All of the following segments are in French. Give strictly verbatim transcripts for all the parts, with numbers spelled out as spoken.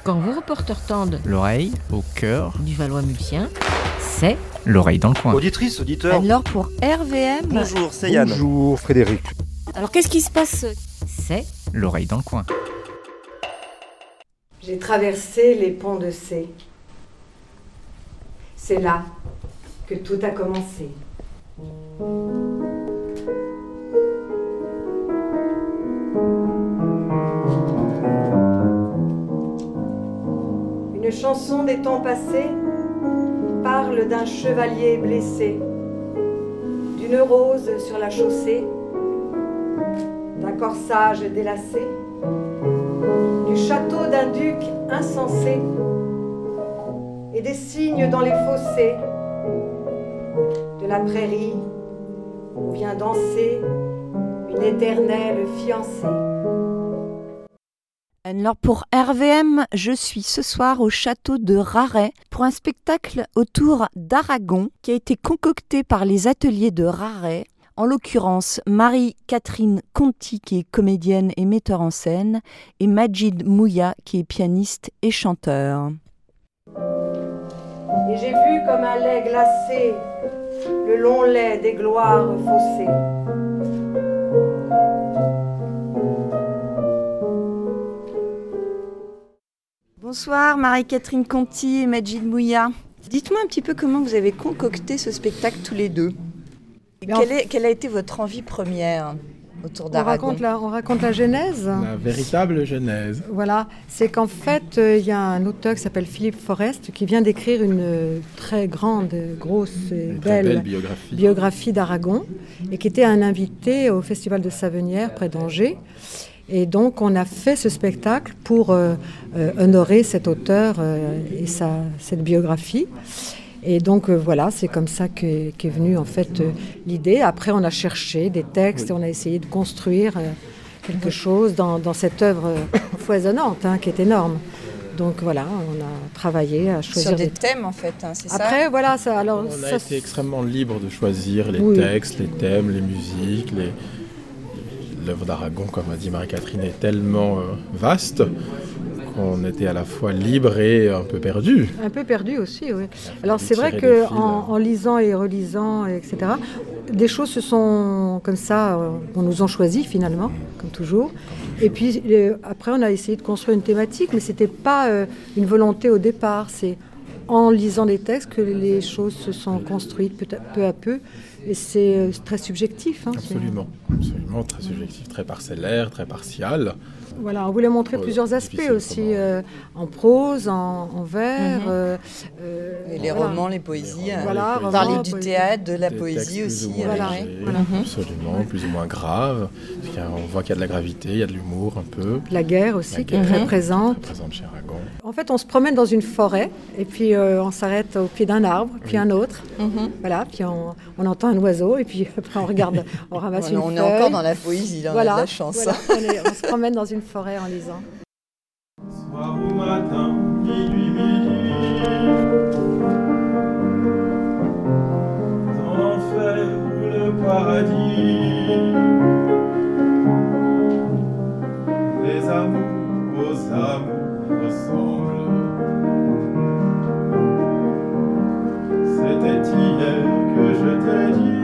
Quand vos reporters tendent l'oreille au cœur du Valois-Mulsien, c'est l'oreille dans le coin. Auditrice, auditeur. Alors pour R V M... Bonjour, c'est Yann. Bonjour Frédéric. Alors qu'est-ce qui se passe? C'est l'oreille dans le coin. J'ai traversé les ponts de C. C'est là que tout a commencé. Une chanson des temps passés parle d'un chevalier blessé, d'une rose sur la chaussée, d'un corsage délacé, du château d'un duc insensé et des cygnes dans les fossés, de la prairie où vient danser une éternelle fiancée. Alors pour R V M, je suis ce soir au château de Raret pour un spectacle autour d'Aragon qui a été concocté par les ateliers de Raret, en l'occurrence Marie-Catherine Conti qui est comédienne et metteur en scène et Majid Mouya qui est pianiste et chanteur. Et j'ai vu comme un lait glacé le long lait des gloires faussées. Bonsoir Marie-Catherine Conti et Majid Mouya. Dites-moi un petit peu comment vous avez concocté ce spectacle tous les deux. Quelle, est, quelle a été votre envie première autour d'Aragon ? on raconte, la, on raconte la genèse. La véritable genèse. Voilà, c'est qu'en fait, il euh, y a un auteur qui s'appelle Philippe Forest qui vient d'écrire une euh, très grande, grosse et une belle, belle biographie. biographie d'Aragon et qui était un invité au Festival de Savenière près d'Angers. Et donc, on a fait ce spectacle pour euh, euh, honorer cet auteur euh, et sa, cette biographie. Et donc, euh, voilà, c'est comme ça qu'est, qu'est venue, en fait, euh, l'idée. Après, on a cherché des textes et on a essayé de construire euh, quelque chose dans, dans cette œuvre euh, foisonnante, hein, qui est énorme. Donc, voilà, on a travaillé à choisir... Sur des, des thèmes, en fait, hein, c'est ça ? Après, voilà, ça... Alors, on a ça, été extrêmement libre de choisir les oui. textes, les thèmes, les musiques, les... L'œuvre d'Aragon, comme a dit Marie-Catherine, est tellement euh, vaste qu'on était à la fois libre et un peu perdu. Un peu perdu aussi, oui. Alors c'est vrai qu'en en lisant et relisant, et cetera, des choses se sont comme ça, euh, on nous en choisit finalement, comme toujours. Et puis euh, après, on a essayé de construire une thématique, mais ce n'était pas euh, une volonté au départ. C'est en lisant les textes que les choses se sont construites peu à peu. À peu. Et c'est très subjectif. Hein, absolument, c'est... absolument, très subjectif, très parcellaire, très partial. Voilà, on voulait montrer euh, plusieurs aspects aussi, euh, en prose, en, en vers. Mm-hmm. Euh, euh, et les voilà. romans, les poésies, les romans, voilà, les parler du poésie. Théâtre, de la Des poésie aussi. Plus ou moins voilà. légers, voilà. Absolument, oui. Plus ou moins grave. On voit qu'il y a de la gravité, il y a de l'humour un peu. La guerre aussi, la qui guerre, est très présente. Très présente chez Aragon. En fait, on se promène dans une forêt, et puis euh, on s'arrête au pied d'un arbre, puis oui. un autre. Mm-hmm. Voilà, puis on, on entend un oiseau, et puis après on regarde, on ramasse voilà, une on feuille. On est encore dans la poésie, là, voilà, on a de la chance. Voilà, on, est, on se promène dans une forêt en lisant. Soir ou matin, minuit, minuit, dans l'enfer ou le paradis, les amours aux amours ressemblent. C'était hier que je t'ai dit.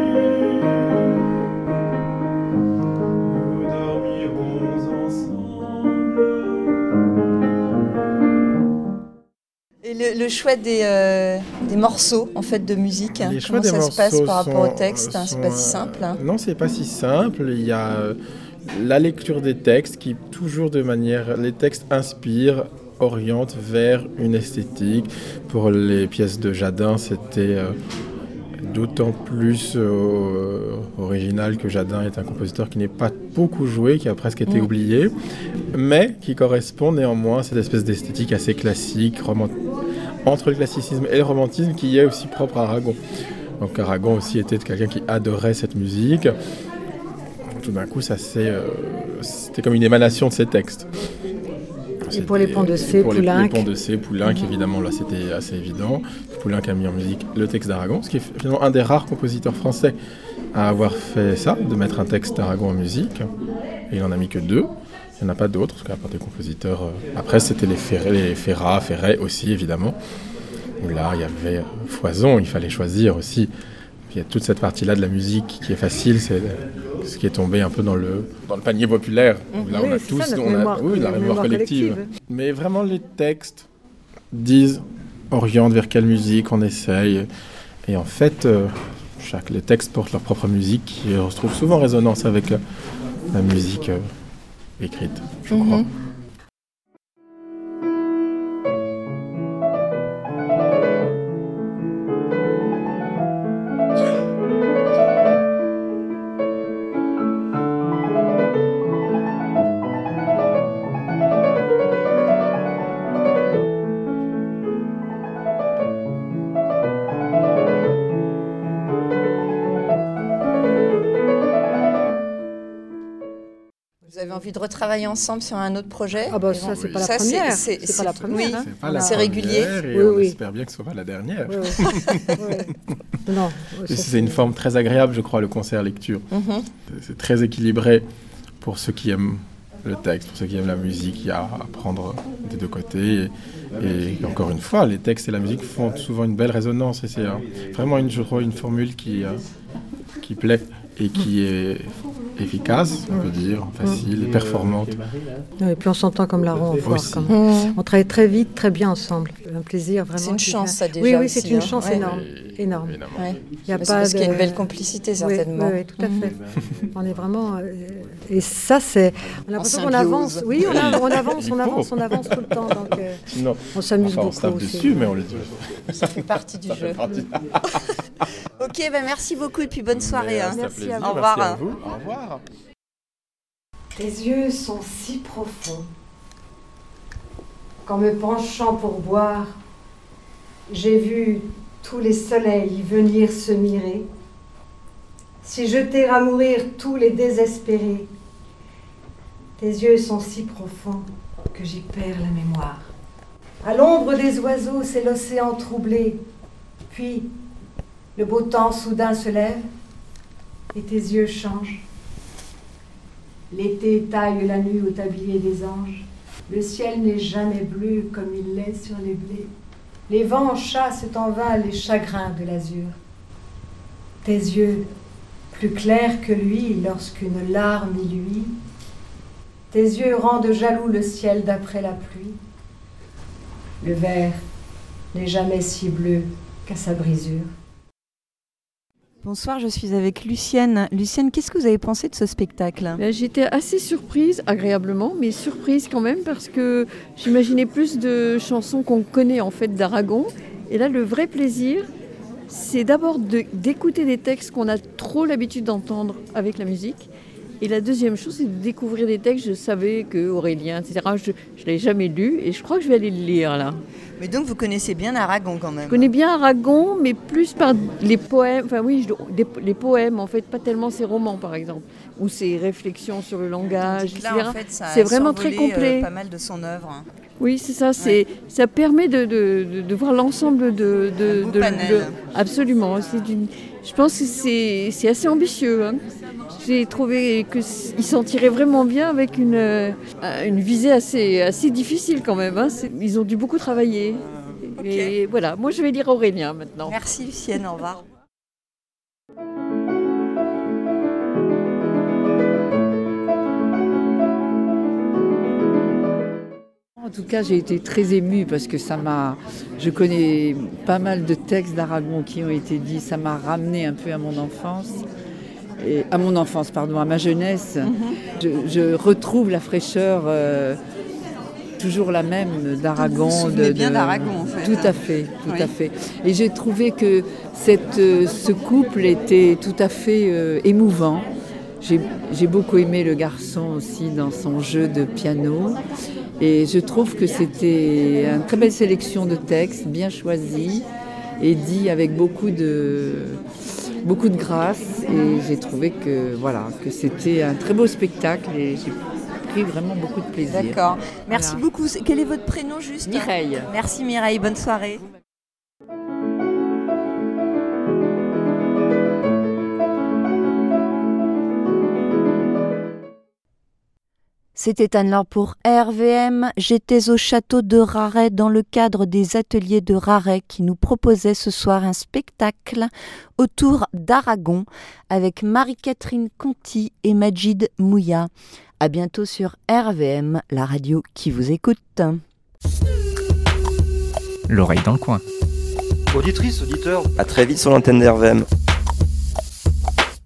Et le, le choix des, euh, des morceaux en fait de musique, hein, comment ça se passe par rapport sont, au texte, hein, c'est pas si simple. Hein. Non, c'est pas si simple. Il y a euh, la lecture des textes qui toujours de manière, les textes inspirent, orientent vers une esthétique. Pour les pièces de Jadin, c'était euh, d'autant plus euh, original que Jadin est un compositeur qui n'est pas beaucoup joué, qui a presque été mmh. oublié, mais qui correspond néanmoins à cette espèce d'esthétique assez classique, romant... entre le classicisme et le romantisme, qui est aussi propre à Aragon. Donc Aragon aussi était quelqu'un qui adorait cette musique. Tout d'un coup, ça s'est, euh, c'était comme une émanation de ses textes. Et pour les ponts de C, pour Poulenc. Les, les ponts de C, Poulenc, mmh. évidemment, là c'était assez évident. Poulenc a mis en musique le texte d'Aragon, ce qui est finalement un des rares compositeurs français à avoir fait ça, de mettre un texte d'Aragon en musique. Et il n'en a mis que deux. Il n'y en a pas d'autres, parce qu'à part des compositeurs... Euh, après, c'était les, Ferré, les Ferrat, Ferret aussi, évidemment. Où là, il y avait foison, il fallait choisir aussi. Il y a toute cette partie-là de la musique qui est facile, c'est ce qui est tombé un peu dans le, dans le panier populaire. Où là, oui, on a c'est tous... ça, notre on a, mémoire, oui, la notre mémoire mémoire collective. collective. Mais vraiment, les textes disent, orientent vers quelle musique on essaye. Et en fait, euh, chaque, les textes portent leur propre musique qui retrouve souvent résonance avec la, la musique euh, écrite, je Mhm. crois. Vous avez envie de retravailler ensemble sur un autre projet? Ah bah ça, c'est pas la Ça, c'est- première. c'est- C'est pas la c'est- première. oui. hein. C'est pas la C'est première, régulier. et Oui, on oui. espère bien que ce soit pas la dernière. Oui, oui. Oui. Non. Et ça, c'est une forme très agréable, je crois, le concert-lecture. Mhm. C'est très équilibré pour ceux qui aiment le texte, pour ceux qui aiment la musique. Il y a à prendre des deux côtés. Et, et encore une fois, les textes et la musique font souvent une belle résonance. Et c'est euh, vraiment, une, je crois, une formule qui, euh, qui plaît et qui est efficace, on peut dire, facile et performante. Et puis on s'entend comme la roue en foire. Aussi. Quand même. On travaille très vite, très bien ensemble. Un plaisir vraiment. C'est une qui chance, vient- ça, déjà. Oui, oui, aussi, c'est une hein. chance Ouais. énorme. Et- Énorme. évidemment. Ouais. Il y a Mais pas c'est parce de... qu'il y a une belle complicité, certainement. Oui, oui, oui, tout à Mhm. fait. On est vraiment... euh, Et ça, c'est... On a l'impression qu'on symbiose. avance. Oui, on, a- on avance, Il on faut. avance, on avance tout le temps. Donc euh, Non, on s'amuse enfin, on beaucoup se tape aussi. dessus, mais on le dit. Ça fait partie du Ça jeu. fait partie. Ok, ben merci beaucoup et puis bonne soirée. Mais, euh, hein. c'est un Merci plaisir. à vous. Au revoir. Merci à vous. Au revoir. Tes yeux sont si profonds qu'en me penchant pour boire, j'ai vu tous les soleils venir se mirer, si jeter à mourir tous les désespérés. Tes yeux sont si profonds que j'y perds la mémoire. À l'ombre des oiseaux, c'est l'océan troublé, puis le beau temps soudain se lève et tes yeux changent. L'été taille la nuit au tablier des anges. Le ciel n'est jamais bleu comme il l'est sur les blés. Les vents chassent en vain les chagrins de l'azur. Tes yeux, plus clairs que lui lorsqu'une larme y luit. Tes yeux rendent jaloux le ciel d'après la pluie. Le verre n'est jamais si bleu qu'à sa brisure. Bonsoir, je suis avec Lucienne. Lucienne, qu'est-ce que vous avez pensé de ce spectacle? Ben, j'étais assez surprise, agréablement, mais surprise quand même parce que j'imaginais plus de chansons qu'on connaît en fait d'Aragon. Et là, le vrai plaisir, c'est d'abord de, d'écouter des textes qu'on a trop l'habitude d'entendre avec la musique. Et la deuxième chose, c'est de découvrir des textes. Je savais que Aurélien, et cetera, je ne l'ai jamais lu et je crois que je vais aller le lire là. Mais donc vous connaissez bien Aragon quand même. Je connais bien Aragon, mais plus par les poèmes, enfin oui, je, des, les poèmes en fait, pas tellement ses romans par exemple, ou ses réflexions sur le langage, Là, et cetera. en fait, ça a C'est vraiment très survolé, complet. euh, pas mal de son œuvre. Oui, c'est ça. C'est, ça permet de, de, de, de voir l'ensemble de, de, Un beau de, panel. de- absolument. C'est d'une, je pense que c'est, c'est assez ambitieux. Hein. J'ai trouvé qu'il s'en tirait vraiment bien avec une, euh, une visée assez, assez difficile quand même. Hein. C'est- ils ont dû beaucoup travailler. Ok. Et voilà, moi je vais lire Aurélien maintenant. Merci Lucienne, au revoir. En tout cas, j'ai été très émue parce que ça m'a. Je connais pas mal de textes d'Aragon qui ont été dits. Ça m'a ramené un peu à mon enfance. Et à mon enfance, pardon, à ma jeunesse. Je, je retrouve la fraîcheur, euh, toujours la même d'Aragon. Vous vous souvenez bien d'Aragon, en fait. Tout à fait, tout Oui. à fait. Et j'ai trouvé que cette, euh, ce couple était tout à fait euh, émouvant. J'ai, j'ai beaucoup aimé le garçon aussi dans son jeu de piano. Et je trouve que c'était une très belle sélection de textes, bien choisis et dit avec beaucoup de, beaucoup de grâce. Et j'ai trouvé que, voilà, que c'était un très beau spectacle et j'ai pris vraiment beaucoup de plaisir. D'accord. Merci Voilà. beaucoup. Quel est votre prénom juste? Mireille. Merci Mireille, bonne soirée. C'était Anne-Laure pour R V M. J'étais au château de Raret dans le cadre des ateliers de Raret qui nous proposaient ce soir un spectacle autour d'Aragon avec Marie-Catherine Conti et Majid Mouya. À bientôt sur R V M, la radio qui vous écoute. L'oreille dans le coin. Auditrice, auditeur, à très vite sur l'antenne d'R V M.